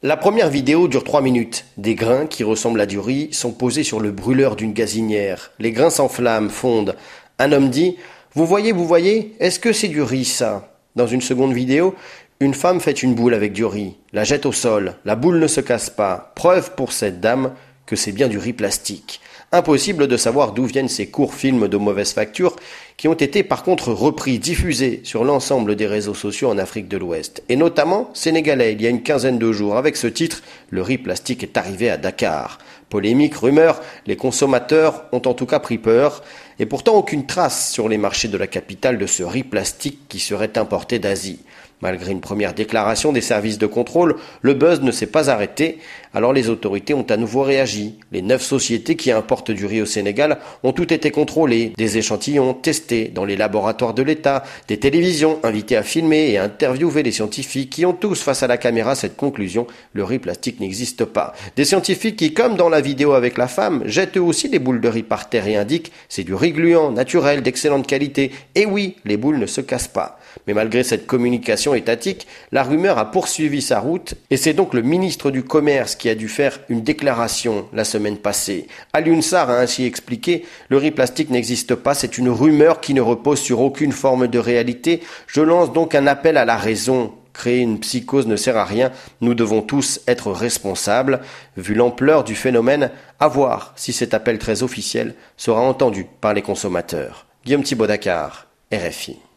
La première vidéo dure 3 minutes. Des grains qui ressemblent à du riz sont posés sur le brûleur d'une gazinière. Les grains s'enflamment, fondent. Un homme dit « Vous voyez, est-ce que c'est du riz ça ?» Dans une seconde vidéo, une femme fait une boule avec du riz, la jette au sol. La boule ne se casse pas. Preuve pour cette dame que c'est bien du riz plastique. Impossible de savoir d'où viennent ces courts films de mauvaise facture qui ont été par contre repris, diffusés sur l'ensemble des réseaux sociaux en Afrique de l'Ouest. Et notamment sénégalais, il y a une quinzaine de jours, avec ce titre « Le riz plastique est arrivé à Dakar ». Polémique, rumeur, les consommateurs ont en tout cas pris peur. Et pourtant aucune trace sur les marchés de la capitale de ce riz plastique qui serait importé d'Asie. Malgré une première déclaration des services de contrôle, le buzz ne s'est pas arrêté, alors les autorités ont à nouveau réagi. Les 9 sociétés qui importent du riz au Sénégal ont toutes été contrôlées, des échantillons testés dans les laboratoires de l'État, des télévisions invitées à filmer et à interviewer les scientifiques qui ont tous face à la caméra cette conclusion, le riz plastique n'existe pas. Des scientifiques qui, comme dans la vidéo avec la femme, jettent eux aussi des boules de riz par terre et indiquent c'est du riz gluant, naturel, d'excellente qualité. Et oui, les boules ne se cassent pas. Mais malgré cette communication étatique, la rumeur a poursuivi sa route et c'est donc le ministre du Commerce qui a dû faire une déclaration la semaine passée. Alioune Sarr a ainsi expliqué « Le riz plastique n'existe pas, c'est une rumeur qui ne repose sur aucune forme de réalité. Je lance donc un appel à la raison. Créer une psychose ne sert à rien, nous devons tous être responsables. » Vu l'ampleur du phénomène, à voir si cet appel très officiel sera entendu par les consommateurs. Guillaume Thibault, Dakar, RFI.